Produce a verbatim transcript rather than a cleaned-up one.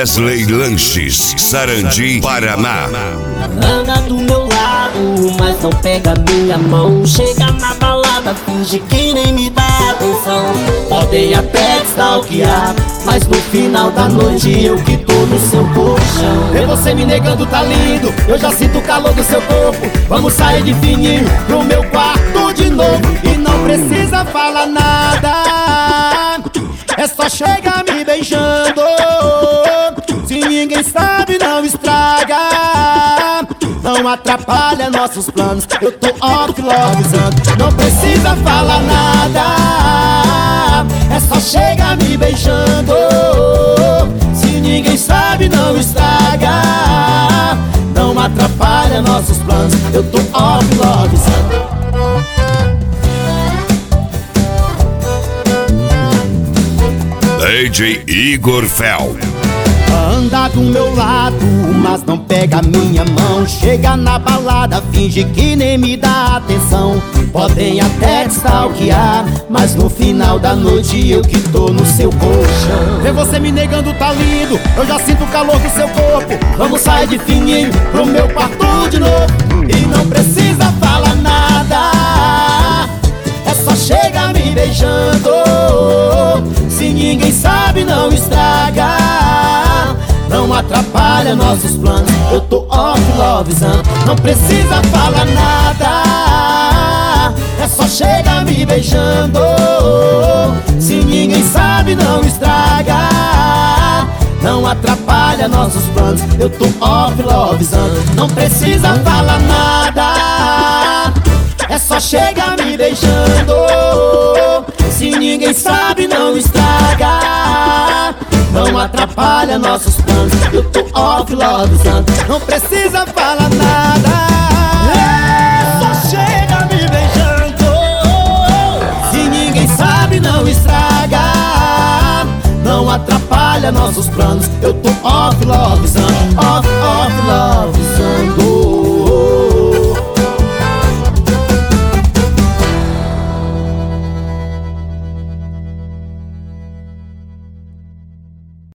Wesley Lanches, Sarandi, Paraná. Anda do meu lado, mas não pega minha mão. Chega na balada, finge que nem me dá atenção. Podem até te stalkear, mas no final da noite eu que tô no seu colchão. Ver você me negando tá lindo, eu já sinto o calor do seu corpo. Vamos sair de fininho pro meu quarto de novo. E não precisa falar nada, é só chegar me beijando. Se ninguém sabe, não estraga, não atrapalha nossos planos. Eu tô off-lovezando, não precisa falar nada, é só chegar me beijando. Se ninguém sabe, não estraga, não atrapalha nossos planos. Eu tô off-lovezando. D J Igor Fel. Anda do meu lado, mas não pega minha mão. Chega na balada, finge que nem me dá atenção. Podem até te stalkear, mas no final da noite eu que tô no seu colchão. Ver você me negando tá lindo, eu já sinto o calor do seu corpo. Vamos sair de fininho pro meu quarto de novo. E não precisa falar nada, é só chegar me beijando. Se ninguém sabe, não estraga, não atrapalha nossos planos. Eu tô off-lovezando, não precisa falar nada, é só chegar me beijando. Se ninguém sabe, não estraga, não atrapalha nossos planos. Eu tô off-lovezando, não precisa falar nada, é só chegar me beijando. Se ninguém sabe, não estraga, não atrapalha nossos planos. Eu tô off-lovezando, não precisa falar nada, é só chega me beijando. Se ninguém sabe, não estraga, não atrapalha nossos planos. Eu tô off-lovezando, off, off-love.